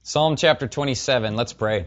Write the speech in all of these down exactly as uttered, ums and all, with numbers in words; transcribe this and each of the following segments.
Psalm chapter twenty-seven, let's pray.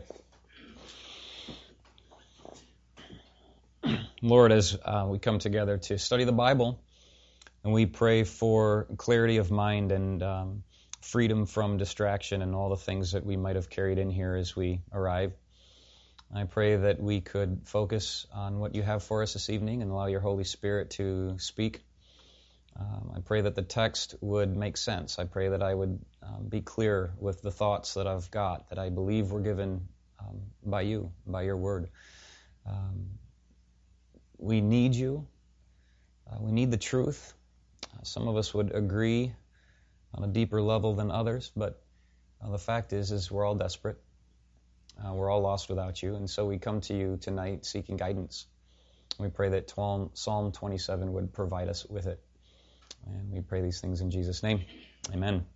Lord, as uh, we come together to study the Bible, and we pray for clarity of mind and um, freedom from distraction and all the things that we might have carried in here as we arrive. I pray that we could focus on what you have for us this evening and allow your Holy Spirit to speak. Um, I pray that the text would make sense. I pray that I would um, be clear with the thoughts that I've got, that I believe were given um, by you, by your word. Um, we need you. Uh, we need the truth. Uh, some of us would agree on a deeper level than others, but uh, the fact is, is we're all desperate. Uh, we're all lost without you, and so we come to you tonight seeking guidance. We pray that Psalm twenty-seven would provide us with it. And we pray these things in Jesus' name. Amen.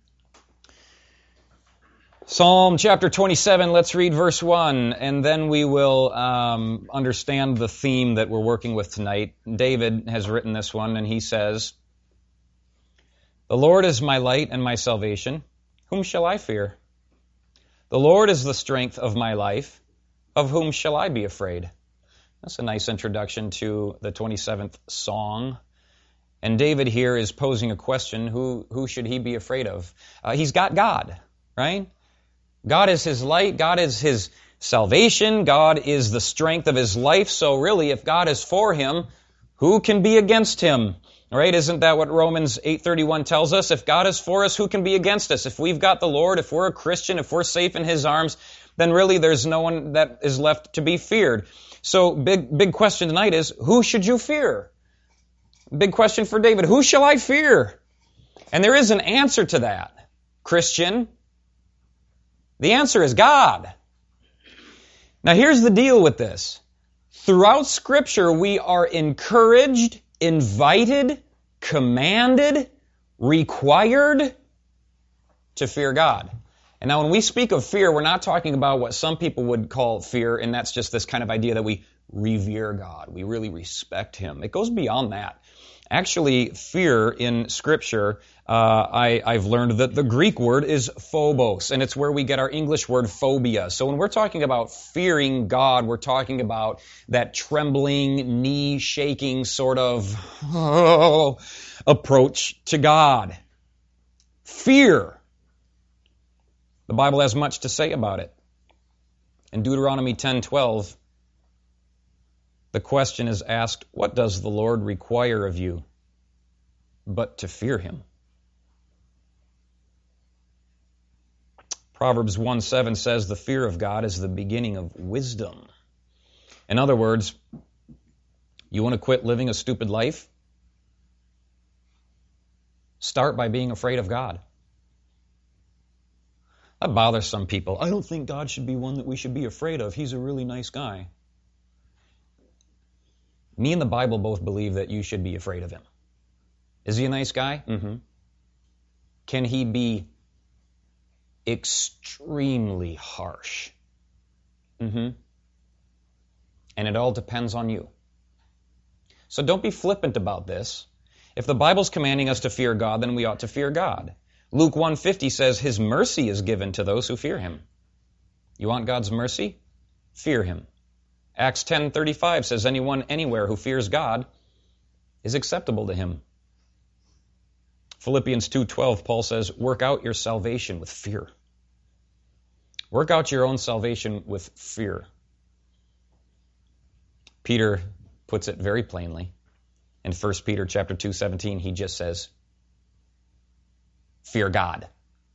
Psalm chapter twenty-seven, let's read verse one, and then we will um, understand the theme that we're working with tonight. David has written this one, and he says, "The Lord is my light and my salvation. Whom shall I fear? The Lord is the strength of my life. Of whom shall I be afraid?" That's a nice introduction to the twenty-seventh song. And David here is posing a question, who, who should he be afraid of? Uh, he's got God, right? God is his light. God is his salvation. God is the strength of his life. So really, if God is for him, who can be against him? All right, isn't that what Romans eight thirty-one tells us? If God is for us, who can be against us? If we've got the Lord, if we're a Christian, if we're safe in his arms, then really there's no one that is left to be feared. So big, big question tonight is, who should you fear? Big question for David. Who shall I fear? And there is an answer to that, Christian. The answer is God. Now here's the deal with this. Throughout Scripture, we are encouraged, invited, commanded, required to fear God. And now when we speak of fear, we're not talking about what some people would call fear, and that's just this kind of idea that we revere God. We really respect him. It goes beyond that. Actually, fear in Scripture, uh, I, I've learned that the Greek word is phobos, and it's where we get our English word phobia. So when we're talking about fearing God, we're talking about that trembling, knee-shaking sort of oh, approach to God. Fear. The Bible has much to say about it. In Deuteronomy ten twelve, the question is asked, what does the Lord require of you but to fear him? Proverbs one seven says the fear of God is the beginning of wisdom. In other words, you want to quit living a stupid life? Start by being afraid of God. That bothers some people. I don't think God should be one that we should be afraid of. He's a really nice guy. Me and the Bible both believe that you should be afraid of him. Is he a nice guy? Mm-hmm. Can he be extremely harsh? Mm-hmm. And it all depends on you. So don't be flippant about this. If the Bible's commanding us to fear God, then we ought to fear God. Luke one fifty says his mercy is given to those who fear him. You want God's mercy? Fear him. Acts ten thirty-five says anyone anywhere who fears God is acceptable to him. Philippians two twelve, Paul says, work out your salvation with fear. Work out your own salvation with fear. Peter puts it very plainly. In First Peter chapter two seventeen, he just says, fear God.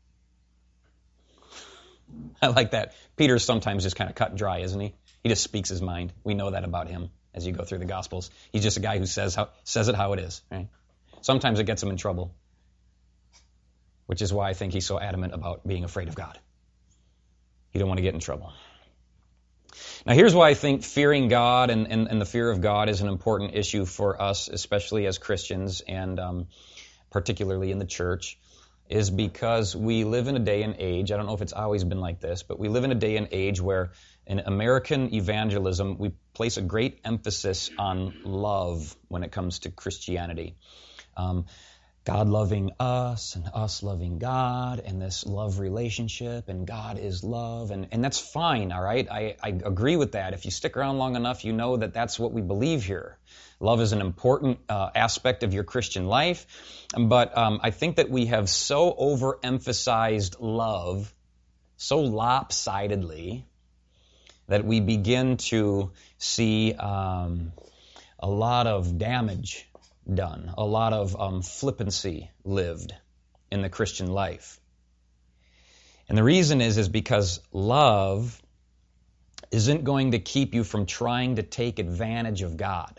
I like that. Peter's sometimes just kind of cut and dry, isn't he? He just speaks his mind. We know that about him as you go through the Gospels. He's just a guy who says how, says it how it is. Right? Sometimes it gets him in trouble, which is why I think he's so adamant about being afraid of God. He don't want to get in trouble. Now here's why I think fearing God and, and, and the fear of God is an important issue for us, especially as Christians and um, particularly in the church, is because we live in a day and age, I don't know if it's always been like this, but we live in a day and age where in American evangelism, we place a great emphasis on love when it comes to Christianity. Um, God loving us and us loving God and this love relationship and God is love. And, and that's fine, all right? I, I agree with that. If you stick around long enough, you know that that's what we believe here. Love is an important uh, aspect of your Christian life. But um, I think that we have so overemphasized love so lopsidedly that we begin to see um, a lot of damage done, a lot of um, flippancy lived in the Christian life. And the reason is, is because love isn't going to keep you from trying to take advantage of God.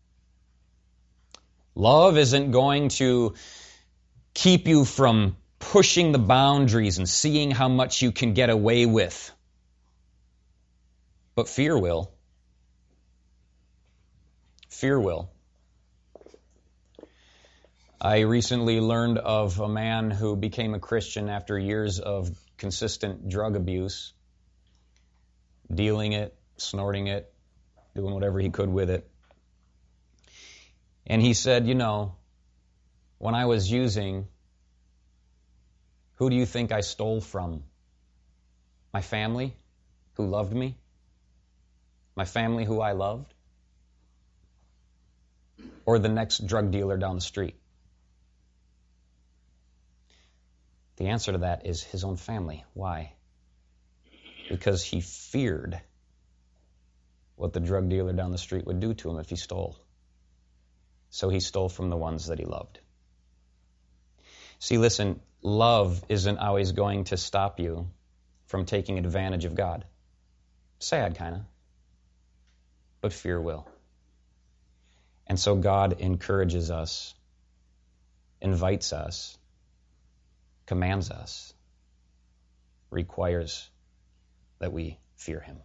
Love isn't going to keep you from pushing the boundaries and seeing how much you can get away with. But fear will. Fear will. I recently learned of a man who became a Christian after years of consistent drug abuse, dealing it, snorting it, doing whatever he could with it. And he said, you know, when I was using, who do you think I stole from? My family, who loved me? My family, who I loved? Or the next drug dealer down the street? The answer to that is his own family. Why? Because he feared what the drug dealer down the street would do to him if he stole. So he stole from the ones that he loved. See, listen, love isn't always going to stop you from taking advantage of God. Sad, kind of. But fear will. And so God encourages us, invites us, commands us, requires that we fear him.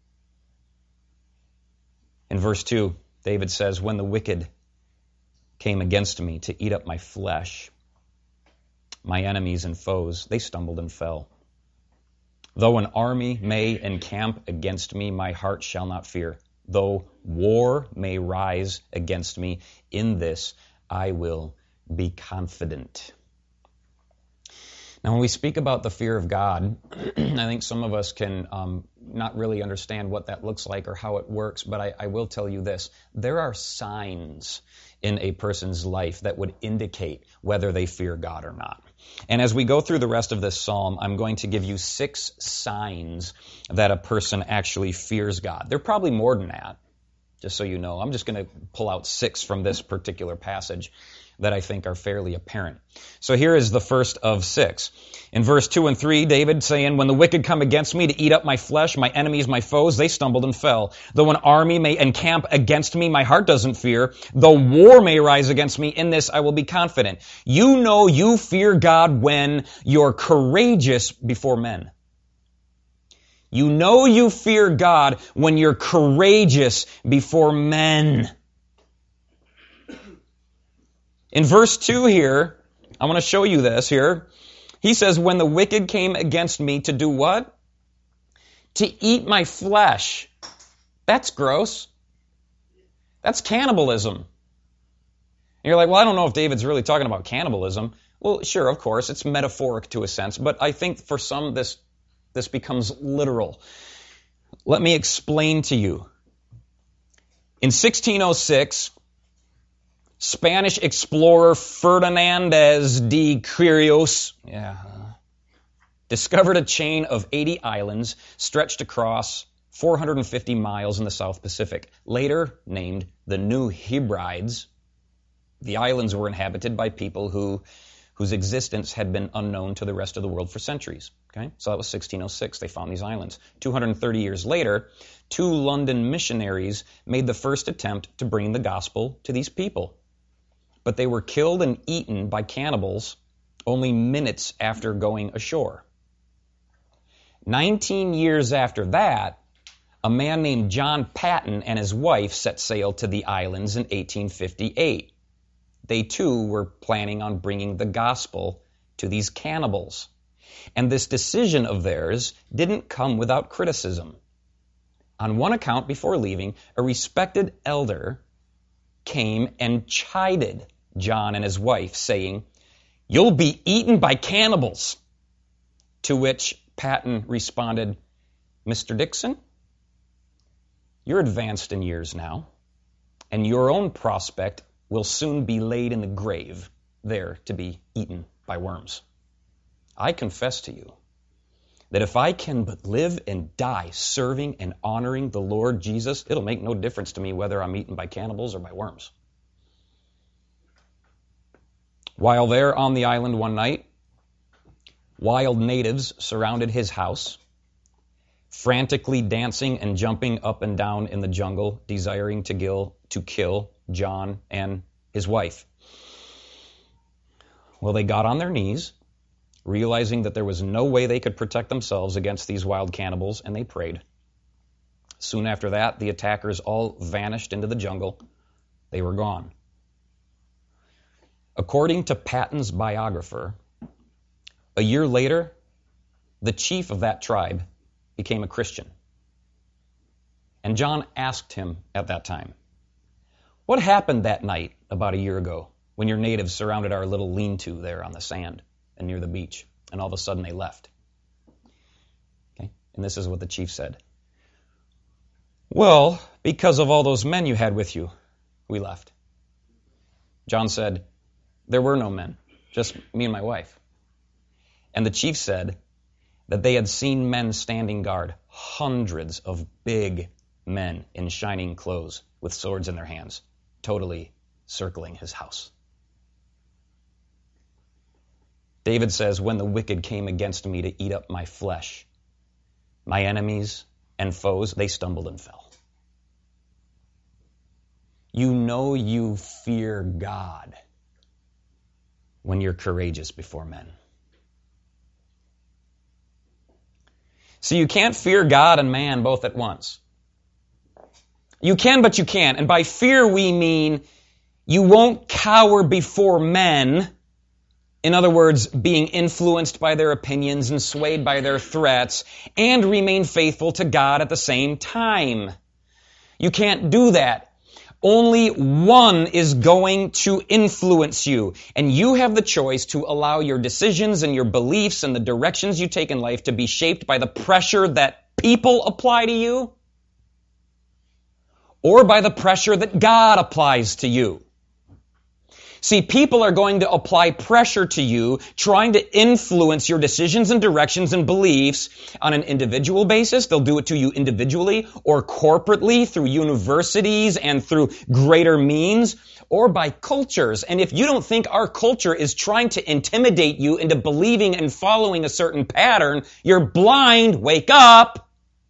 In verse two, David says, when the wicked came against me to eat up my flesh, my enemies and foes, they stumbled and fell. Though an army may encamp against me, my heart shall not fear. Though war may rise against me, in this I will be confident. Now, when we speak about the fear of God, I think some of us can um, not really understand what that looks like or how it works, but I, I will tell you this. There are signs in a person's life that would indicate whether they fear God or not. And as we go through the rest of this psalm, I'm going to give you six signs that a person actually fears God. There are probably more than that, just so you know. I'm just going to pull out six from this particular passage that I think are fairly apparent. So here is the first of six. In verse two and three, David saying, when the wicked come against me to eat up my flesh, my enemies, my foes, they stumbled and fell. Though an army may encamp against me, my heart doesn't fear. Though war may rise against me, in this I will be confident. You know you fear God when you're courageous before men. You know you fear God when you're courageous before men. In verse two here, I want to show you this here. He says, when the wicked came against me to do what? To eat my flesh. That's gross. That's cannibalism. And you're like, well, I don't know if David's really talking about cannibalism. Well, sure, of course, it's metaphoric to a sense, but I think for some this, this becomes literal. Let me explain to you. In sixteen oh six, Spanish explorer Ferdinandez de Quirós yeah, discovered a chain of eighty islands stretched across four hundred fifty miles in the South Pacific, later named the New Hebrides. The islands were inhabited by people who, whose existence had been unknown to the rest of the world for centuries. Okay, so that was sixteen oh six. They found these islands. two hundred thirty years later, two London missionaries made the first attempt to bring the gospel to these people. But they were killed and eaten by cannibals only minutes after going ashore. Nineteen years after that, a man named John Paton and his wife set sail to the islands in eighteen fifty-eight. They too were planning on bringing the gospel to these cannibals. And this decision of theirs didn't come without criticism. On one account, before leaving, a respected elder came and chided John and his wife, saying, "You'll be eaten by cannibals." To which Patton responded, "Mister Dixon, you're advanced in years now, and your own prospect will soon be laid in the grave, there to be eaten by worms. I confess to you that if I can but live and die serving and honoring the Lord Jesus, it'll make no difference to me whether I'm eaten by cannibals or by worms." While there on the island one night, wild natives surrounded his house, frantically dancing and jumping up and down in the jungle, desiring to kill, to kill John and his wife. Well, they got on their knees, realizing that there was no way they could protect themselves against these wild cannibals, and they prayed. Soon after that, the attackers all vanished into the jungle. They were gone. According to Patton's biographer, a year later, the chief of that tribe became a Christian. And John asked him at that time, "What happened that night about a year ago when your natives surrounded our little lean-to there on the sand and near the beach, and all of a sudden they left?" Okay, and this is what the chief said. "Well, because of all those men you had with you, we left." John said, "There were no men, just me and my wife." And the chief said that they had seen men standing guard, hundreds of big men in shining clothes with swords in their hands, totally circling his house. David says, "When the wicked came against me to eat up my flesh, my enemies and foes, they stumbled and fell." You know you fear God when you're courageous before men. See, you can't fear God and man both at once. You can, but you can't. And by fear we mean you won't cower before men. In other words, being influenced by their opinions and swayed by their threats, and remain faithful to God at the same time. You can't do that. Only one is going to influence you, and you have the choice to allow your decisions and your beliefs and the directions you take in life to be shaped by the pressure that people apply to you, or by the pressure that God applies to you. See, people are going to apply pressure to you, trying to influence your decisions and directions and beliefs on an individual basis. They'll do it to you individually or corporately through universities and through greater means, or by cultures. And if you don't think our culture is trying to intimidate you into believing and following a certain pattern, you're blind. Wake up.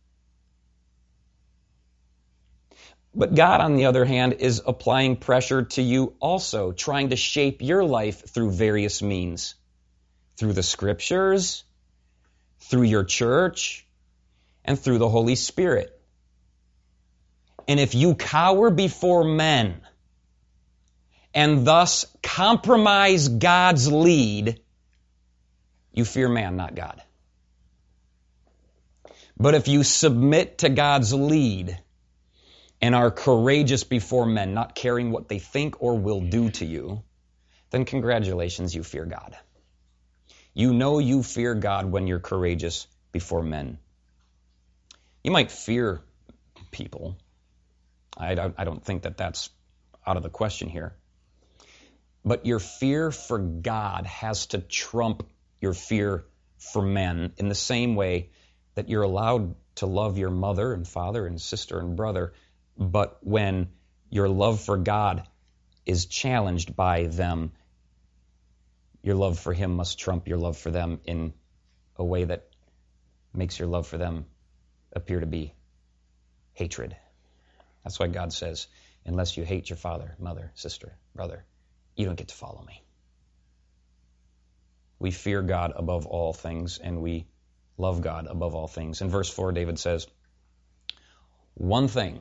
But God, on the other hand, is applying pressure to you also, trying to shape your life through various means. Through the Scriptures, through your church, and through the Holy Spirit. And if you cower before men, and thus compromise God's lead, you fear man, not God. But if you submit to God's lead, and are courageous before men, not caring what they think or will do to you, then congratulations, you fear God. You know you fear God when you're courageous before men. You might fear people. I don't, I don't think that that's out of the question here. But your fear for God has to trump your fear for men in the same way that you're allowed to love your mother and father and sister and brother. But when your love for God is challenged by them, your love for Him must trump your love for them in a way that makes your love for them appear to be hatred. That's why God says, unless you hate your father, mother, sister, brother, you don't get to follow me. We fear God above all things, and we love God above all things. In verse four, David says, One thing,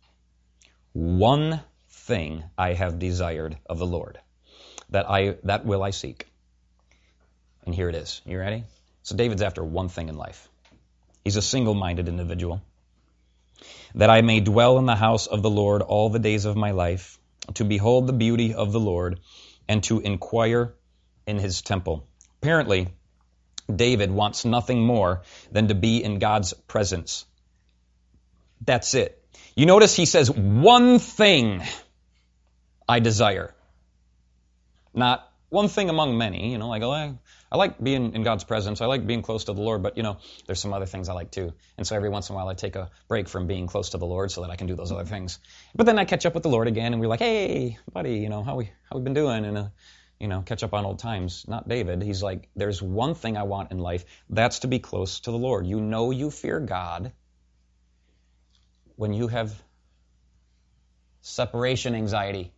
One thing I have desired of the Lord, that I that will I seek. And here it is. You ready? So David's after one thing in life. He's a single-minded individual. That I may dwell in the house of the Lord all the days of my life, to behold the beauty of the Lord, and to inquire in his temple. Apparently, David wants nothing more than to be in God's presence. That's it. You notice he says, one thing I desire. Not one thing among many, you know, like, oh, I, I like being in God's presence. I like being close to the Lord, but, you know, there's some other things I like too. And so every once in a while I take a break from being close to the Lord so that I can do those other things. But then I catch up with the Lord again and we're like, hey, buddy, you know, how we how we been doing? And, uh, you know, catch up on old times. Not David. He's like, there's one thing I want in life. That's to be close to the Lord. You know you fear God when you have separation anxiety.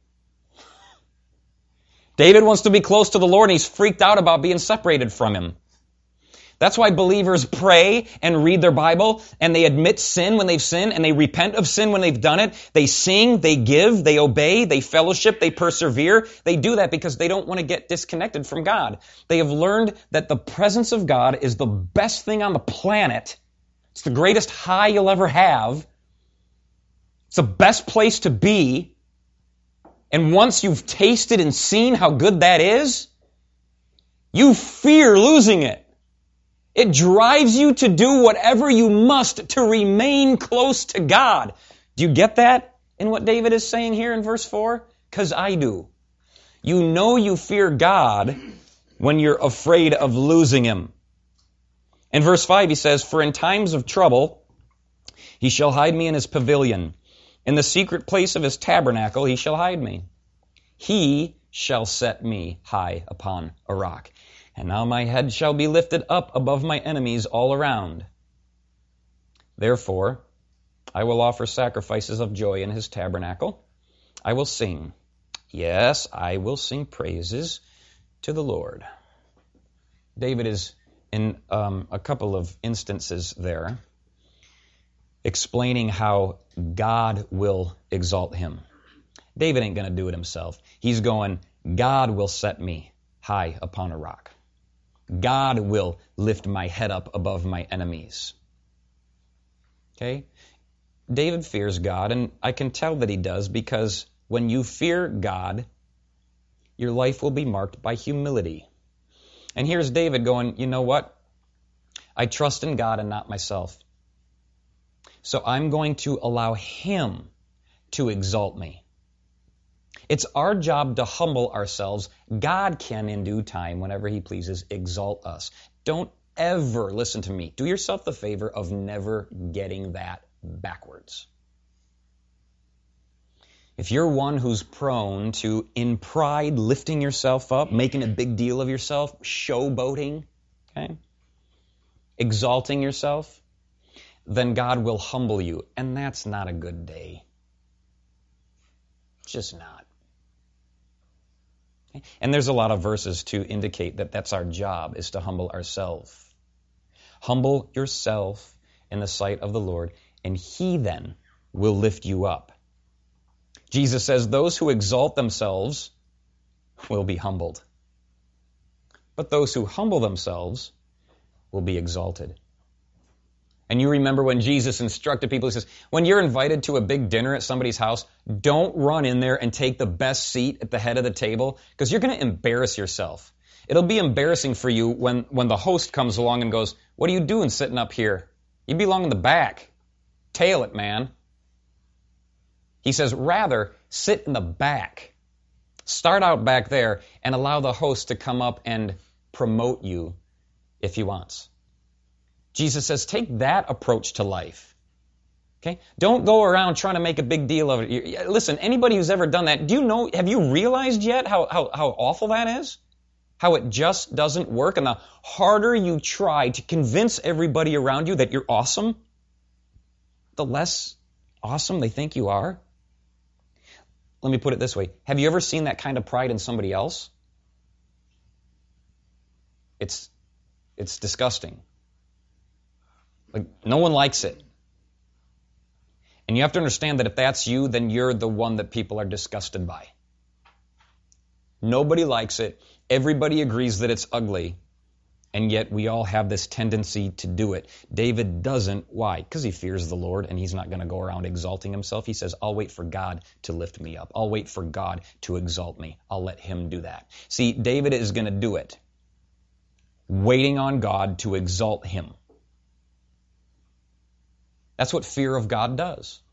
David wants to be close to the Lord, and he's freaked out about being separated from him. That's why believers pray and read their Bible, and they admit sin when they've sinned, and they repent of sin when they've done it. They sing, they give, they obey, they fellowship, they persevere. They do that because they don't want to get disconnected from God. They have learned that the presence of God is the best thing on the planet. It's the greatest high you'll ever have. It's the best place to be. And once you've tasted and seen how good that is, you fear losing it. It drives you to do whatever you must to remain close to God. Do you get that in what David is saying here in verse four? Because I do. You know you fear God when you're afraid of losing Him. In verse five he says, for in times of trouble he shall hide me in his pavilion. In the secret place of his tabernacle he shall hide me. He shall set me high upon a rock. And now my head shall be lifted up above my enemies all around. Therefore, I will offer sacrifices of joy in his tabernacle. I will sing. Yes, I will sing praises to the Lord. David is in um, a couple of instances there explaining how God will exalt him. David ain't going to do it himself. He's going, God will set me high upon a rock. God will lift my head up above my enemies. Okay? David fears God, and I can tell that he does because when you fear God, your life will be marked by humility. And here's David going, you know what? I trust in God and not myself. So I'm going to allow Him to exalt me. It's our job to humble ourselves. God can, in due time, whenever He pleases, exalt us. Don't ever, listen to me, do yourself the favor of never getting that backwards. If you're one who's prone to, in pride, lifting yourself up, making a big deal of yourself, showboating, okay, exalting yourself, then God will humble you. And that's not a good day. It's just not. Okay? And there's a lot of verses to indicate that that's our job, is to humble ourselves. Humble yourself in the sight of the Lord, and He then will lift you up. Jesus says, those who exalt themselves will be humbled. But those who humble themselves will be exalted. And you remember when Jesus instructed people, He says, when you're invited to a big dinner at somebody's house, don't run in there and take the best seat at the head of the table, because you're going to embarrass yourself. It'll be embarrassing for you when, when the host comes along and goes, what are you doing sitting up here? You belong in the back. Tail it, man. He says, rather, sit in the back. Start out back there and allow the host to come up and promote you if he wants. Jesus says, take that approach to life. Okay? Don't go around trying to make a big deal of it. Listen, anybody who's ever done that, do you know, have you realized yet how, how, how awful that is? How it just doesn't work? And the harder you try to convince everybody around you that you're awesome, the less awesome they think you are. Let me put it this way. Have you ever seen that kind of pride in somebody else? It's, it's disgusting. Like, no one likes it. And you have to understand that if that's you, then you're the one that people are disgusted by. Nobody likes it. Everybody agrees that it's ugly. And yet we all have this tendency to do it. David doesn't. Why? Because he fears the Lord, and he's not going to go around exalting himself. He says, I'll wait for God to lift me up. I'll wait for God to exalt me. I'll let him do that. See, David is going to do it, waiting on God to exalt him. That's what fear of God does.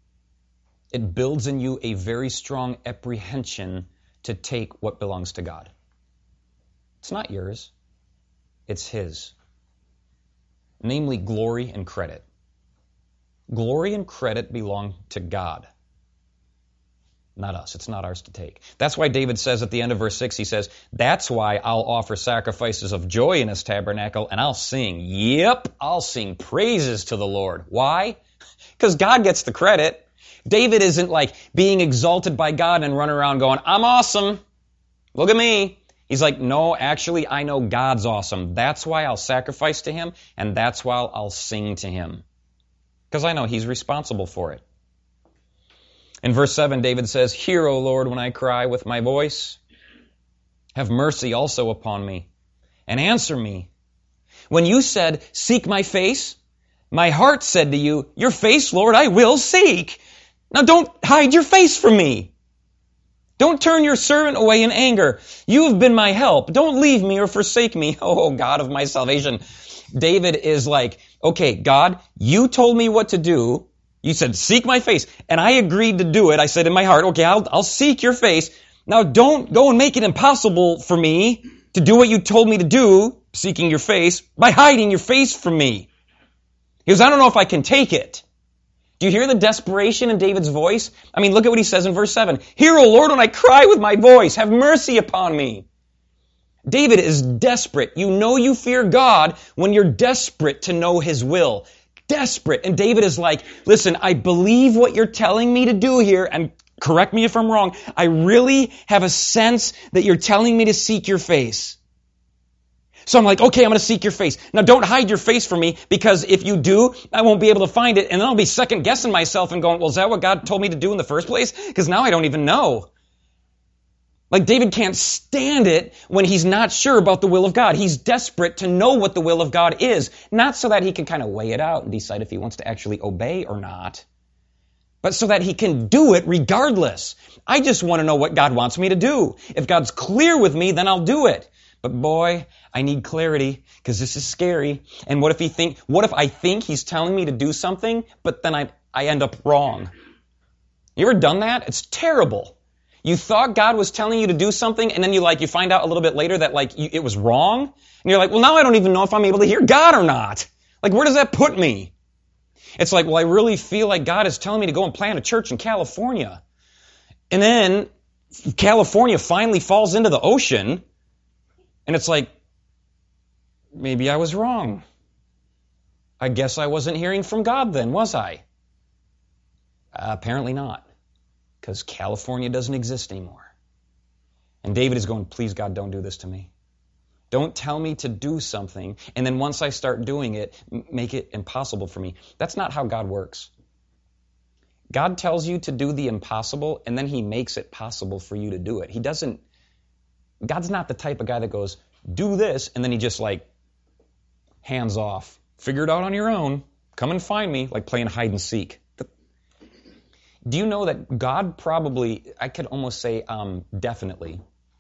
It builds in you a very strong apprehension to take what belongs to God. It's not yours. It's his. Namely, glory and credit. Glory and credit belong to God, not us. It's not ours to take. That's why David says at the end of verse six, he says, that's why I'll offer sacrifices of joy in his tabernacle, and I'll sing, yep, I'll sing praises to the Lord. Why? Because God gets the credit. David isn't like being exalted by God and running around going, I'm awesome. Look at me. He's like, no, actually, I know God's awesome. That's why I'll sacrifice to him, and that's why I'll sing to him. Because I know he's responsible for it. In verse seven, David says, hear, O Lord, when I cry with my voice. Have mercy also upon me, and answer me. When you said, seek my face, my heart said to you, your face, Lord, I will seek. Now don't hide your face from me. Don't turn your servant away in anger. You have been my help. Don't leave me or forsake me, oh God of my salvation. David is like, okay, God, you told me what to do. You said, seek my face. And I agreed to do it. I said in my heart, okay, I'll, I'll seek your face. Now don't go and make it impossible for me to do what you told me to do, seeking your face, by hiding your face from me. He goes, I don't know if I can take it. Do you hear the desperation in David's voice? I mean, look at what he says in verse seven. Hear, O Lord, when I cry with my voice. Have mercy upon me. David is desperate. You know you fear God when you're desperate to know his will. Desperate. And David is like, listen, I believe what you're telling me to do here, and correct me if I'm wrong. I really have a sense that you're telling me to seek your face. So I'm like, okay, I'm going to seek your face. Now don't hide your face from me, because if you do, I won't be able to find it, and then I'll be second guessing myself and going, well, is that what God told me to do in the first place? Because now I don't even know. Like David can't stand it when he's not sure about the will of God. He's desperate to know what the will of God is, not so that he can kind of weigh it out and decide if he wants to actually obey or not, but so that he can do it regardless. I just want to know what God wants me to do. If God's clear with me, then I'll do it. But boy, I need clarity, because this is scary. And what if he think, what if I think he's telling me to do something, but then I, I end up wrong? You ever done that? It's terrible. You thought God was telling you to do something, and then you like, you find out a little bit later that like you, it was wrong. And you're like, well, now I don't even know if I'm able to hear God or not. Like, where does that put me? It's like, well, I really feel like God is telling me to go and plant a church in California. And then California finally falls into the ocean. And it's like, maybe I was wrong. I guess I wasn't hearing from God then, was I? Uh, apparently not, because California doesn't exist anymore. And David is going, please, God, don't do this to me. Don't tell me to do something, and then once I start doing it, make it impossible for me. That's not how God works. God tells you to do the impossible, and then he makes it possible for you to do it. He doesn't God's not the type of guy that goes, do this, and then he just like, hands off. Figure it out on your own. Come and find me, like playing hide and seek. Do you know that God probably, I could almost say um, definitely,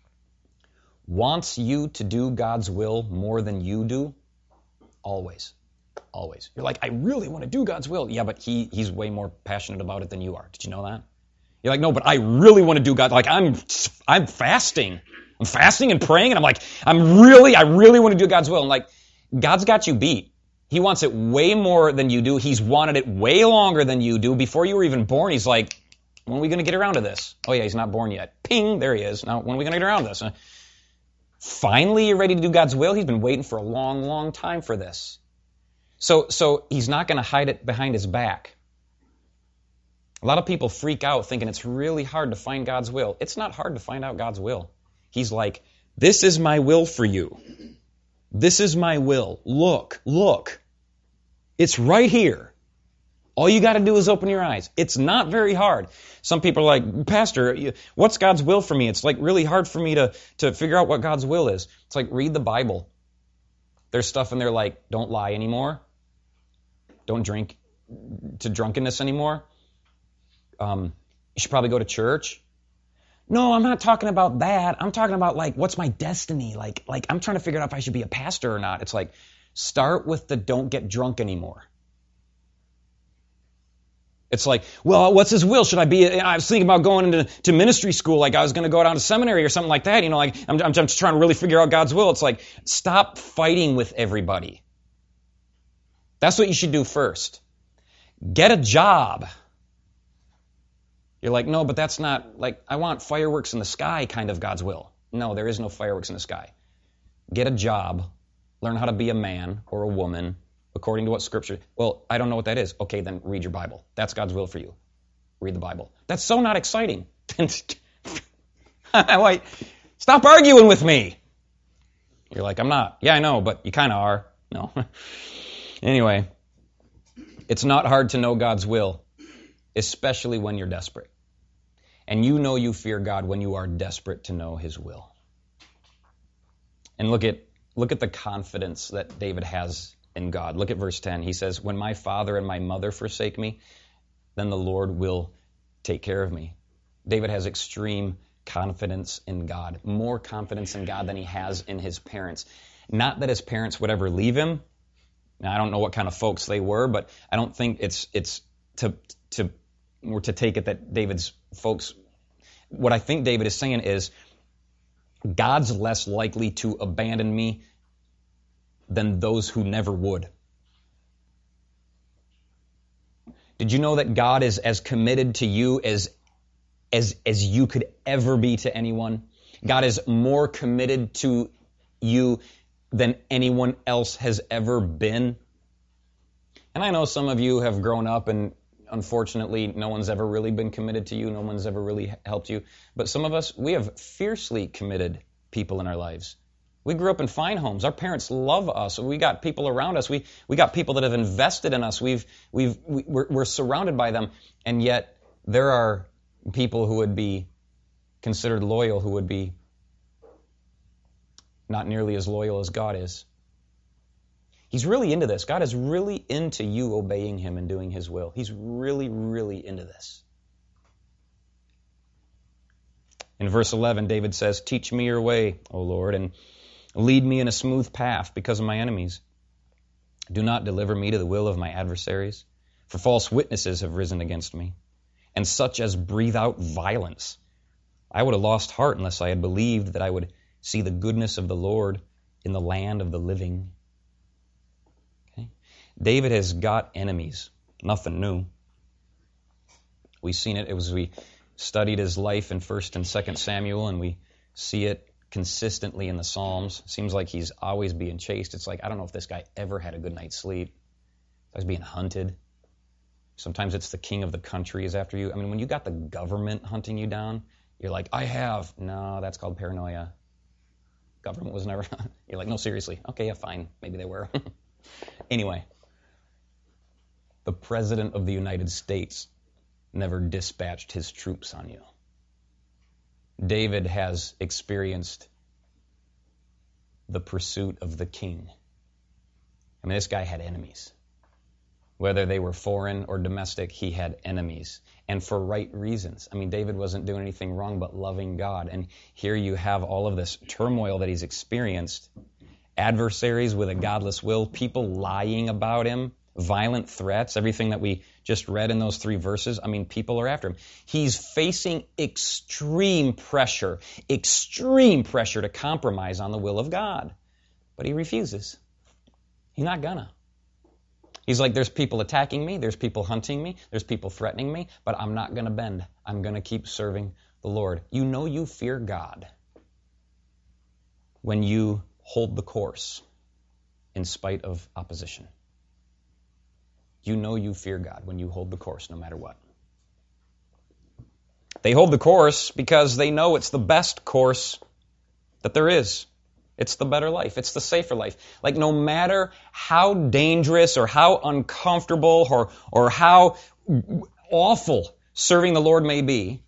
wants you to do God's will more than you do? Always. Always. You're like, I really want to do God's will. Yeah, but he he's way more passionate about it than you are. Did you know that? You're like, no, but I really want to do God. Like, I'm I'm fasting. I'm fasting and praying, and I'm like, I'm really, I really want to do God's will. And like, God's got you beat. He wants it way more than you do. He's wanted it way longer than you do. Before you were even born, he's like, when are we going to get around to this? Oh yeah, he's not born yet. Ping, there he is. Now, when are we going to get around to this? Finally, you're ready to do God's will? He's been waiting for a long, long time for this. So, so he's not going to hide it behind his back. A lot of people freak out thinking it's really hard to find God's will. It's not hard to find out God's will. He's like, this is my will for you. This is my will. Look, look. It's right here. All you got to do is open your eyes. It's not very hard. Some people are like, Pastor, what's God's will for me? It's like really hard for me to, to figure out what God's will is. It's like, read the Bible. There's stuff in there like, don't lie anymore. Don't drink to drunkenness anymore. Um, you should probably go to church. No, I'm not talking about that. I'm talking about like, what's my destiny? Like, like I'm trying to figure out if I should be a pastor or not. It's like, start with the don't get drunk anymore. It's like, well, what's his will? Should I be, I was thinking about going into to ministry school, like I was going to go down to seminary or something like that. You know, like I'm, I'm just trying to really figure out God's will. It's like, stop fighting with everybody. That's what you should do first. Get a job. You're like, no, but that's not, like, I want fireworks in the sky kind of God's will. No, there is no fireworks in the sky. Get a job. Learn how to be a man or a woman according to what Scripture. Well, I don't know what that is. Okay, then read your Bible. That's God's will for you. Read the Bible. That's so not exciting. Wait, stop arguing with me. You're like, I'm not. Yeah, I know, but you kind of are. No. Anyway, it's not hard to know God's will, especially when you're desperate. And you know you fear God when you are desperate to know His will. And look at look at the confidence that David has in God. Look at verse ten. He says, when my father and my mother forsake me, then the Lord will take care of me. David has extreme confidence in God, more confidence in God than he has in his parents. Not that his parents would ever leave him. Now, I don't know what kind of folks they were, but I don't think it's it's to to or to take it that David's folks. What I think David is saying is, God's less likely to abandon me than those who never would. Did you know that God is as committed to you as as as you could ever be to anyone? God is more committed to you than anyone else has ever been. And I know some of you have grown up and unfortunately no one's ever really been committed to you. No one's ever really helped you. But some of us, we have fiercely committed people in our lives. We grew up in fine homes. Our parents love us. We got people around us. We we got people that have invested in us. We've we've we, we're, we're surrounded by them. And yet there are people who would be considered loyal who would be not nearly as loyal as God is. He's really into this. God is really into you obeying Him and doing His will. He's really, really into this. In verse eleven, David says, teach me your way, O Lord, and lead me in a smooth path because of my enemies. Do not deliver me to the will of my adversaries, for false witnesses have risen against me, and such as breathe out violence. I would have lost heart unless I had believed that I would see the goodness of the Lord in the land of the living. Okay? David has got enemies. Nothing new. We've seen it as we studied his life in First and Second Samuel, and we see it consistently in the Psalms. It seems like he's always being chased. It's like, I don't know if this guy ever had a good night's sleep. He's being hunted. Sometimes it's the king of the country is after you. I mean, when you got the government hunting you down, you're like, I have. No, that's called paranoia. Government was never. You're like, no, seriously. Okay, yeah, fine. Maybe they were. Anyway, the President of the United States never dispatched his troops on you. David has experienced the pursuit of the king. I mean, this guy had enemies. Whether they were foreign or domestic, he had enemies. And for right reasons. I mean, David wasn't doing anything wrong but loving God. And here you have all of this turmoil that he's experienced. Adversaries with a godless will, people lying about him, violent threats, everything that we just read in those three verses. I mean, people are after him. He's facing extreme pressure, extreme pressure to compromise on the will of God. But he refuses. He's not gonna. He's like, there's people attacking me, there's people hunting me, there's people threatening me, but I'm not going to bend. I'm going to keep serving the Lord. You know you fear God when you hold the course in spite of opposition. You know you fear God when you hold the course no matter what. They hold the course because they know it's the best course that there is. It's the better life. It's the safer life. Like no matter how dangerous or how uncomfortable or, or how awful serving the Lord may be,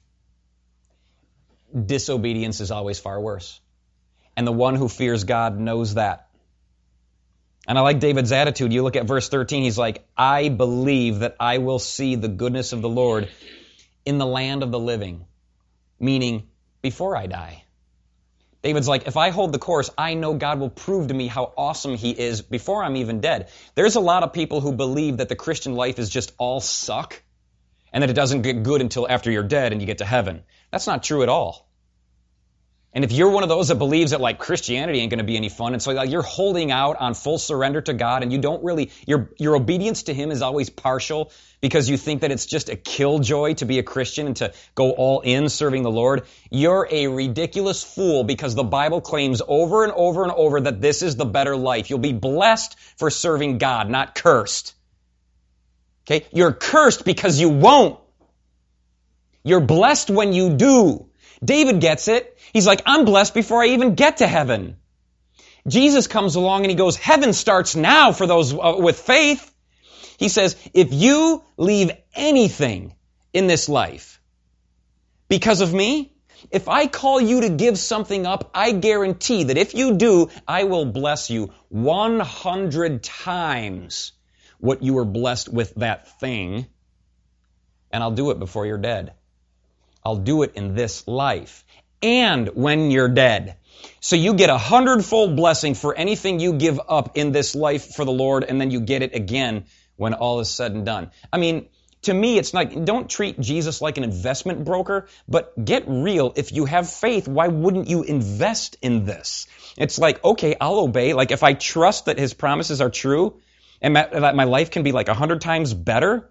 disobedience is always far worse. And the one who fears God knows that. And I like David's attitude. You look at verse thirteen, he's like, I believe that I will see the goodness of the Lord in the land of the living, meaning before I die. David's like, if I hold the course, I know God will prove to me how awesome he is before I'm even dead. There's a lot of people who believe that the Christian life is just all suck and that it doesn't get good until after you're dead and you get to heaven. That's not true at all. And if you're one of those that believes that like Christianity ain't going to be any fun, and so like you're holding out on full surrender to God, and you don't really, your your obedience to Him is always partial because you think that it's just a killjoy to be a Christian and to go all in serving the Lord, you're a ridiculous fool because the Bible claims over and over and over that this is the better life. You'll be blessed for serving God, not cursed. Okay? You're cursed because you won't. You're blessed when you do. David gets it. He's like, I'm blessed before I even get to heaven. Jesus comes along and he goes, heaven starts now for those uh, with faith. He says, if you leave anything in this life because of me, if I call you to give something up, I guarantee that if you do, I will bless you one hundred times what you were blessed with that thing, and I'll do it before you're dead. I'll do it in this life and when you're dead. So you get a hundredfold blessing for anything you give up in this life for the Lord, and then you get it again when all is said and done. I mean, to me, it's like, don't treat Jesus like an investment broker, but get real. If you have faith, why wouldn't you invest in this? It's like, okay, I'll obey. Like if I trust that His promises are true and that my life can be like a hundred times better,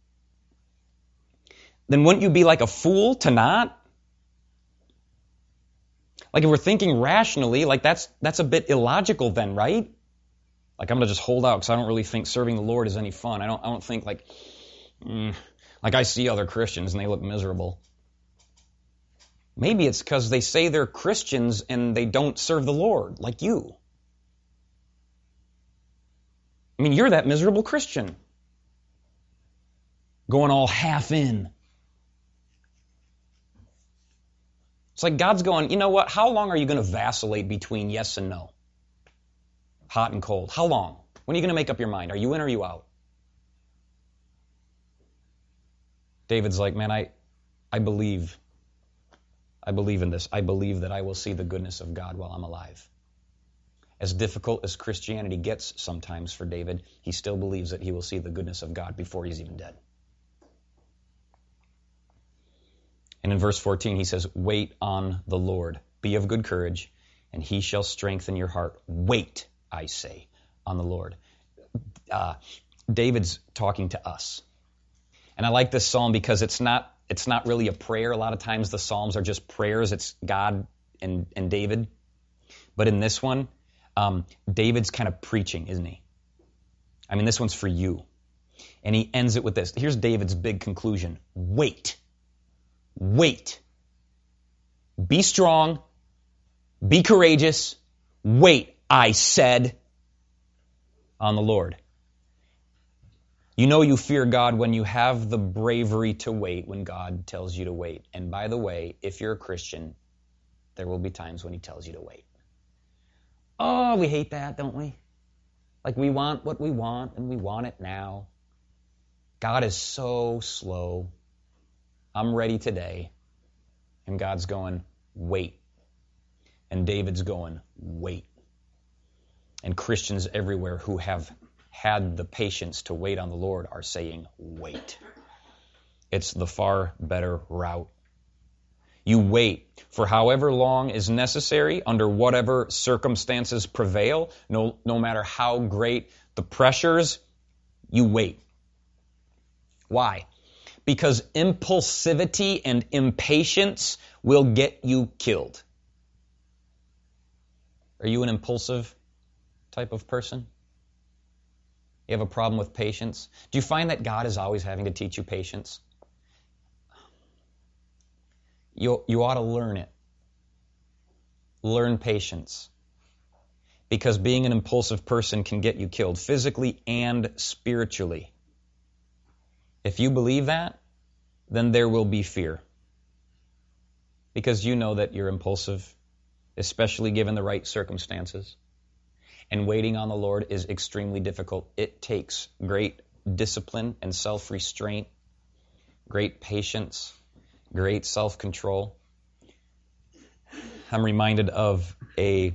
then wouldn't you be like a fool to not? Like if we're thinking rationally, like that's that's a bit illogical then, right? Like I'm going to just hold out because I don't really think serving the Lord is any fun. I don't I don't think like, mm, like I see other Christians and they look miserable. Maybe it's because they say they're Christians and they don't serve the Lord, like you. I mean, you're that miserable Christian. Going all half in. It's like God's going, you know what? How long are you going to vacillate between yes and no? Hot and cold. How long? When are you going to make up your mind? Are you in or are you out? David's like, man, I, I believe. I believe in this. I believe that I will see the goodness of God while I'm alive. As difficult as Christianity gets sometimes for David, he still believes that he will see the goodness of God before he's even dead. And in verse fourteen, he says, wait on the Lord. Be of good courage, and He shall strengthen your heart. Wait, I say, on the Lord. Uh, David's talking to us. And I like this psalm because it's not it's not really a prayer. A lot of times the psalms are just prayers. It's God and, and David. But in this one, um, David's kind of preaching, isn't he? I mean, this one's for you. And he ends it with this. Here's David's big conclusion. Wait. Wait. Be strong. Be courageous. Wait, I said, on the Lord. You know you fear God when you have the bravery to wait when God tells you to wait. And by the way, if you're a Christian, there will be times when He tells you to wait. Oh, we hate that, don't we? Like we want what we want and we want it now. God is so slow. I'm ready today. And God's going, wait. And David's going, wait. And Christians everywhere who have had the patience to wait on the Lord are saying, wait. It's the far better route. You wait for however long is necessary, under whatever circumstances prevail, no, no matter how great the pressures, you wait. Why? Because impulsivity and impatience will get you killed. Are you an impulsive type of person? You have a problem with patience? Do you find that God is always having to teach you patience? You, you ought to learn it. Learn patience. Because being an impulsive person can get you killed, physically and spiritually. If you believe that, then there will be fear. Because you know that you're impulsive, especially given the right circumstances. And waiting on the Lord is extremely difficult. It takes great discipline and self-restraint, great patience, great self-control. I'm reminded of a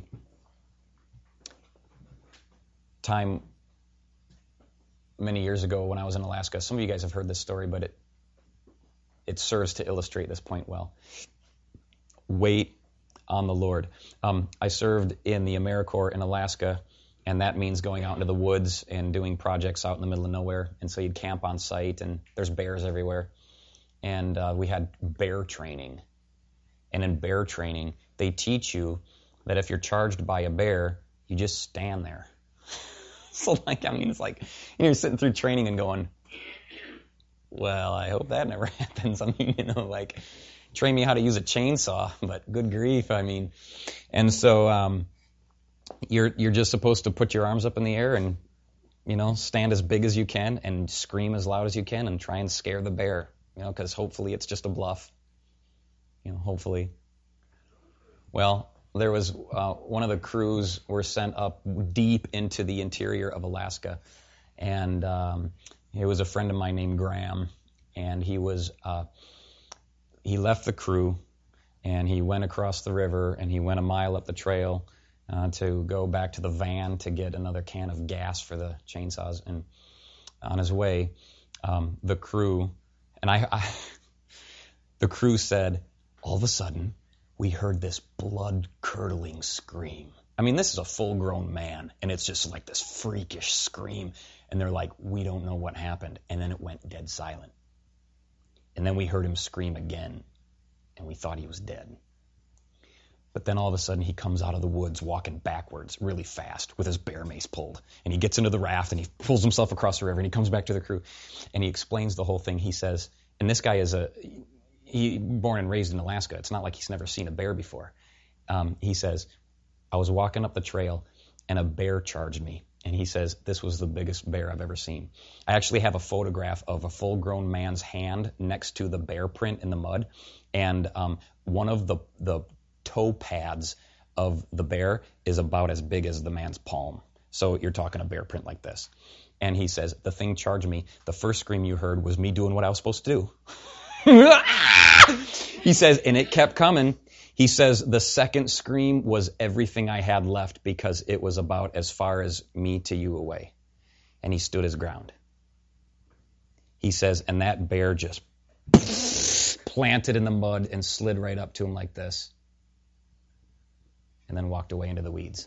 time many years ago when I was in Alaska. Some of you guys have heard this story, but it it serves to illustrate this point well. Wait on the Lord. Um, I served in the AmeriCorps in Alaska, and that means going out into the woods and doing projects out in the middle of nowhere. And so you'd camp on site, and there's bears everywhere. And uh, we had bear training. And in bear training, they teach you that if you're charged by a bear, you just stand there. So, like, I mean, it's like you're sitting through training and going, well, I hope that never happens. I mean, you know, like, train me how to use a chainsaw, but good grief, I mean. And so um, you're you're just supposed to put your arms up in the air and, you know, stand as big as you can and scream as loud as you can and try and scare the bear, you know, because hopefully it's just a bluff, you know, hopefully. Well, there was uh, one of the crews were sent up deep into the interior of Alaska, and um, it was a friend of mine named Graham, and he was uh, he left the crew, and he went across the river, and he went a mile up the trail uh, to go back to the van to get another can of gas for the chainsaws. And on his way, um, the crew, and I, I, the crew said, all of a sudden, we heard this blood-curdling scream. I mean, this is a full-grown man, and it's just like this freakish scream. And they're like, we don't know what happened. And then it went dead silent. And then we heard him scream again, and we thought he was dead. But then all of a sudden, he comes out of the woods walking backwards really fast with his bear mace pulled. And he gets into the raft, and he pulls himself across the river, and he comes back to the crew. And he explains the whole thing. He says, and this guy is a he born and raised in Alaska. It's not like he's never seen a bear before. Um, he says, I was walking up the trail, and a bear charged me. And he says, this was the biggest bear I've ever seen. I actually have a photograph of a full-grown man's hand next to the bear print in the mud. And um, one of the, the toe pads of the bear is about as big as the man's palm. So you're talking a bear print like this. And he says, the thing charged me. The first scream you heard was me doing what I was supposed to do. He says, and it kept coming. He says, the second scream was everything I had left because it was about as far as me to you away. And he stood his ground. He says, and that bear just planted in the mud and slid right up to him like this. And then walked away into the weeds.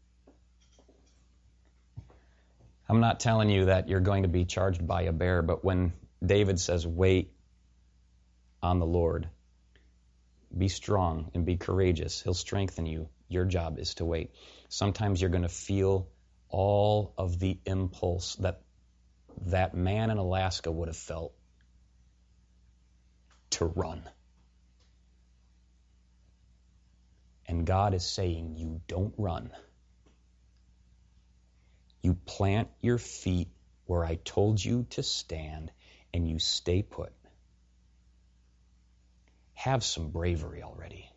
I'm not telling you that you're going to be charged by a bear, but when David says, wait on the Lord, be strong and be courageous. He'll strengthen you. Your job is to wait. Sometimes you're going to feel all of the impulse that that man in Alaska would have felt to run. And God is saying, you don't run. You plant your feet where I told you to stand, and you stay put. Have some bravery already.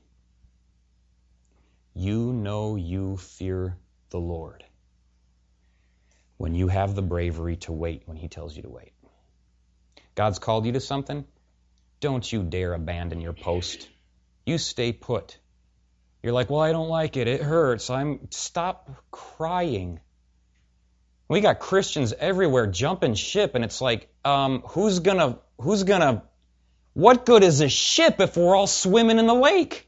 You know you fear the Lord when you have the bravery to wait when He tells you to wait. God's called you to something. Don't you dare abandon your post. You stay put. You're like, well, I don't like it. It hurts. I'm stop crying. We got Christians everywhere jumping ship, and it's like, um, who's gonna, who's gonna, what good is a ship if we're all swimming in the lake?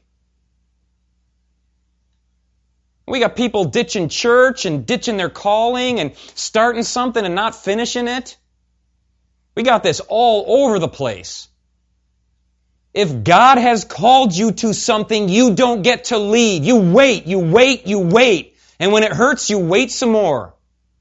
We got people ditching church and ditching their calling and starting something and not finishing it. We got this all over the place. If God has called you to something, you don't get to lead. You wait, you wait, you wait. And when it hurts, you wait some more.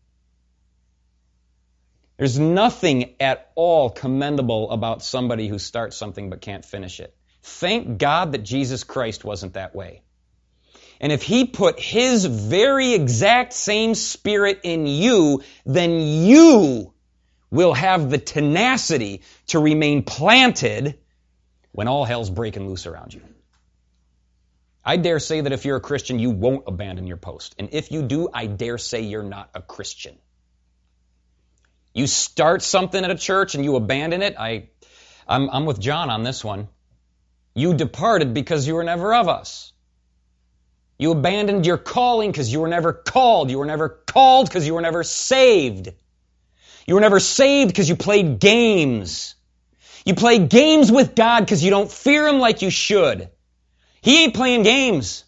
There's nothing at all commendable about somebody who starts something but can't finish it. Thank God that Jesus Christ wasn't that way. And if He put His very exact same Spirit in you, then you will have the tenacity to remain planted when all hell's breaking loose around you. I dare say that if you're a Christian, you won't abandon your post. And if you do, I dare say you're not a Christian. You start something at a church and you abandon it, I, I'm, I'm with John on this one. You departed because you were never of us. You abandoned your calling because you were never called. You were never called because you were never saved. You were never saved because you played games. You play games with God because you don't fear Him like you should. He ain't playing games.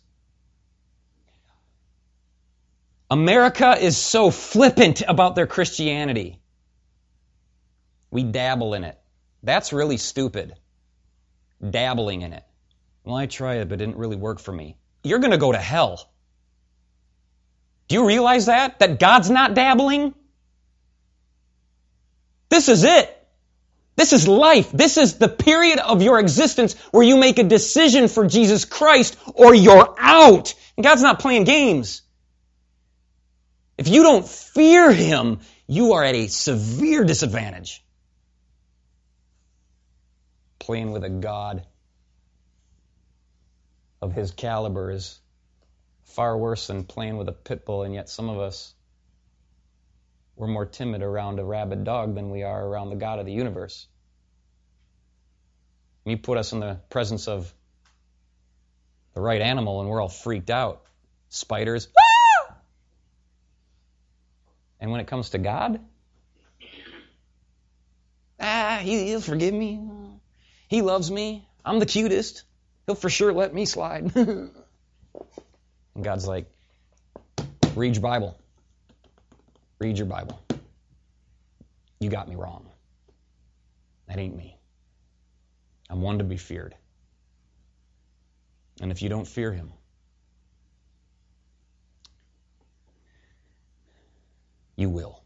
America is so flippant about their Christianity. We dabble in it. That's really stupid. Dabbling in it. Well, I tried it, but it didn't really work for me. You're going to go to hell. Do you realize that? That God's not dabbling? This is it. This is life. This is the period of your existence where you make a decision for Jesus Christ or you're out. And God's not playing games. If you don't fear Him, you are at a severe disadvantage. Playing with a God of His caliber is far worse than playing with a pit bull, and yet some of us, we're more timid around a rabid dog than we are around the God of the universe. You put us in the presence of the right animal and we're all freaked out. Spiders. Ah! And when it comes to God, ah, he, He'll forgive me. He loves me. I'm the cutest. He'll for sure let me slide. And God's like, read your Bible. Read your Bible. You got me wrong. That ain't me. I'm one to be feared. And if you don't fear Him, you will.